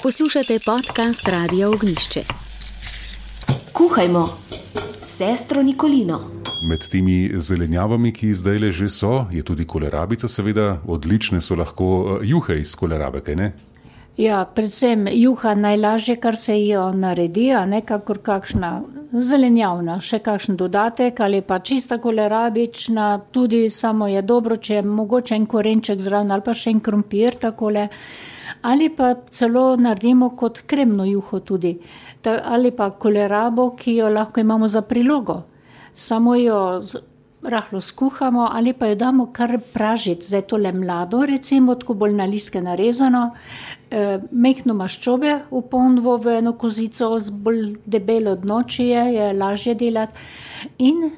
Poslušate podcast Radia Ognjišče. Kuhajmo s sestro Nikolino. Med temi zelenjavami, ki zdajle že so, je tudi kolerabica, seveda. Odlične so lahko juhe iz kolerabe, kaj ne? Ja, predvsem juha najlažje, kar se jo naredi, a ne kakor kakšna zelenjavna, še kakšen dodatek ali pa čista kolerabična, tudi samo je dobro, če je mogoče en korenček zraven ali pa še en krompir takole, ali pa celo naredimo kot kremno juho tudi, ali pa kolerabo, ki jo lahko imamo za prilogo. Samo jo rahlo skuhamo ali pa jo damo kar pražiti, zdaj tole mlado, recimo, tako bolj na listke narezano, mehno maščobe v ponvo v eno kozico, bolj debelo dno, če je lažje delati, in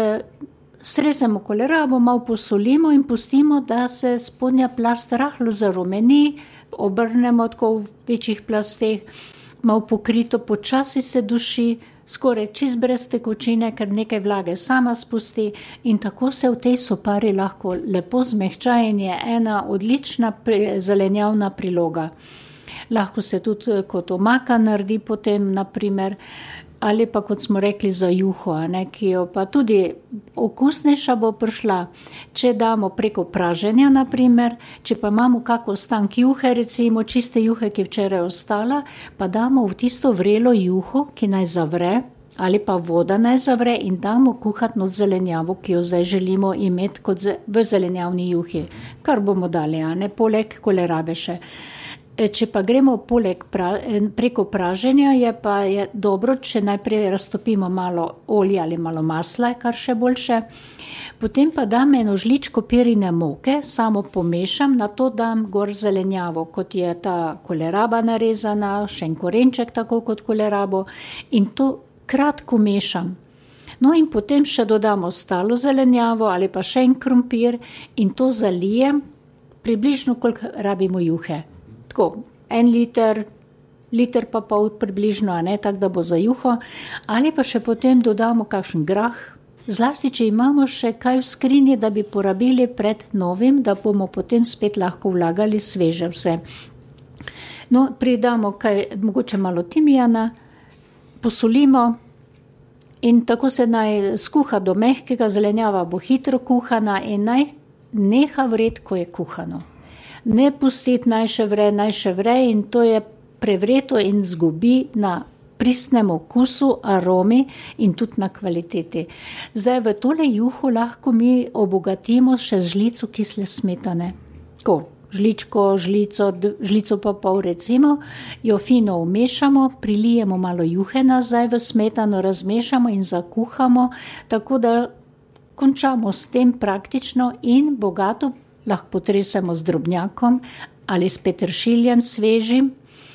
stresemo kolerabo, malo posolimo in pustimo, da se spodnja plast rahlo zarumeni, obrnemo tako v večjih plasteh, malo pokrito, počasi se duši, skoraj čist brez tekočine, ker nekaj vlage sama spusti in tako se v tej sopari lahko lepo zmehča in je ena odlična zelenjavna priloga. Lahko se tudi kot omaka naredi potem, naprimer, ali pa kot smo rekli za juho, ki jo pa tudi okusnejša bo prišla, če damo preko praženja, naprimer, če pa imamo kak ostank juhe, recimo čiste juhe, ki včeraj ostala, pa damo v tisto vrelo juho, ki naj zavre, ali pa voda naj zavre in damo kuhati not zelenjavo, ki jo zdaj želimo imeti kot v zelenjavni juhi, kar bomo dali, poleg kolerabe še. Če pa gremo preko praženja, je dobro, če najprej raztopimo malo olja ali malo masla, kar še boljše. Potem pa dam eno žličko pirine moke, samo pomešam, nato dam gor zelenjavo, kot je ta koleraba narezana, še en korenček tako kot kolerabo in to kratko mešam. No in potem še dodam ostalo zelenjavo ali pa še en krompir in to zalijem približno, koliko rabimo juhe. Tako, 1 liter pa pol približno, tako da bo za juho, ali pa še potem dodamo kakšen grah, zlasti, če imamo še kaj v skrinji, da bi porabili pred novim, da bomo potem spet lahko vlagali sveže vse. No, pridamo mogoče malo timijana, posolimo in tako se naj skuha do mehkega, zelenjava bo hitro kuhana in naj neha vred, ko je kuhano. Ne pustiti, naj še vre in to je prevreto in zgubi na pristnem okusu, aromi in tudi na kvaliteti. Zdaj v tole juho lahko mi obogatimo še žlico kisle smetane. Tako, žlico pa pol recimo, jo fino umešamo, prilijemo malo juhe nazaj v smetano, razmešamo in zakuhamo, tako da končamo s tem praktično in bogato lahko potresemo z drobnjakom ali s peteršiljem svežim.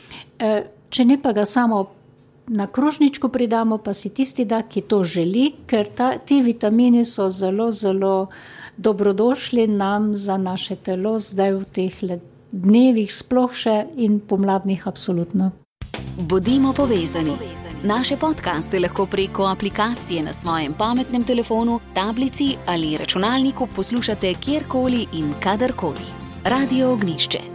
Če ne pa ga samo na krožničku pridamo, pa si tisti da, ki to želi, ker ti vitamini so zelo, zelo dobrodošli nam za naše telo, zdaj v teh dnevih sploh še in pomladnih absolutno. Bodimo povezani. Naše podcaste lahko preko aplikacije na svojem pametnem telefonu, tablici ali računalniku poslušate kjerkoli in kadarkoli. Radio Ognjišče.